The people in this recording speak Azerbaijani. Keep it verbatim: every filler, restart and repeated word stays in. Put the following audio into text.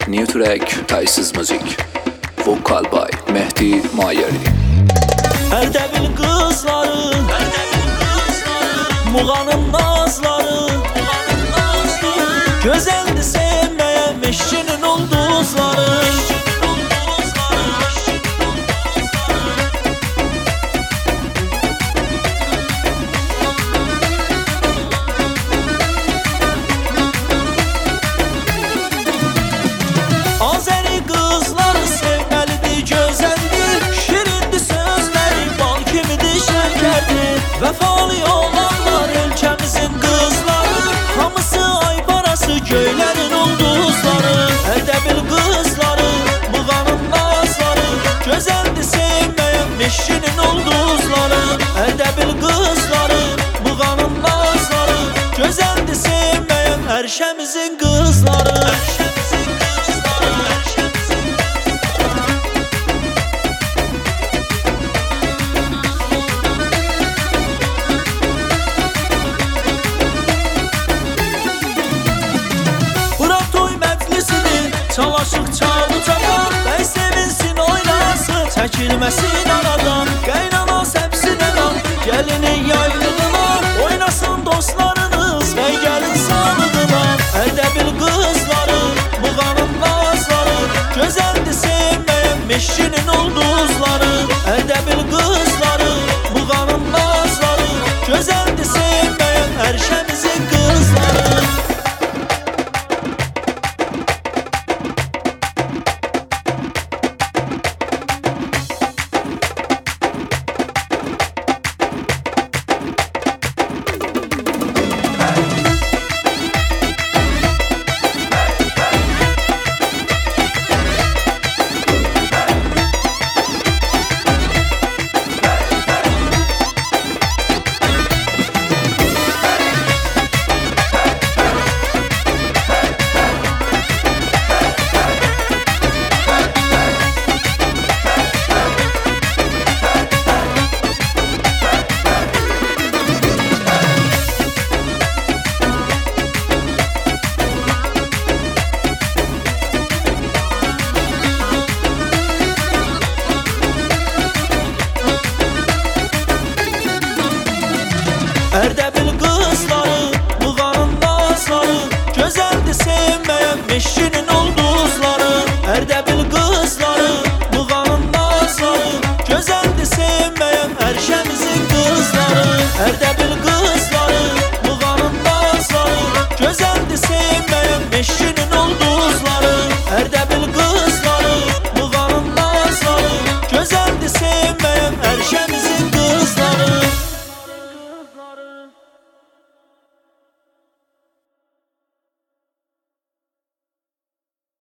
New track Taysız Müzik. Vokal by Mehdi Mayeri. Ərdəbil qızları, Muğanın nazları, gözəldir sevməyə meşkinin ulduzları. Azəri qızları sevməlidir, gözəldir, şirindir sözləri, bal kimidir, şəkərdir. Vəfalı olanlar ölkəmizin qızları, hamısı ay parası, göylərin ulduzları. Ərdəbil qızları, Muğanın nazları, gözəldir sevməyən meşkinin ulduzları. Ərdəbil qızları, Muğanın nazları, gözəldir sevməyən Ərşəmizin qızları. Çalışıq çalı çapan, bəy sevinsin oynasın, çəkilməsin aradan, qaynana səpsin elan, gəlinin yaylığına, oynasın dostlarınız, bəy gəlin sağlığına. Ərdəbil qızları, Muğanın nazları, gözəldir sevməyən meşkinin ulduzları. Ərdəbil qızları, Muğanın nazları, gözəldir sevməyən Ərşəmizin qızları. Ərdəbil qızları, Muğanın nazları, gözəldir sevməyən meşkinin ulduzları.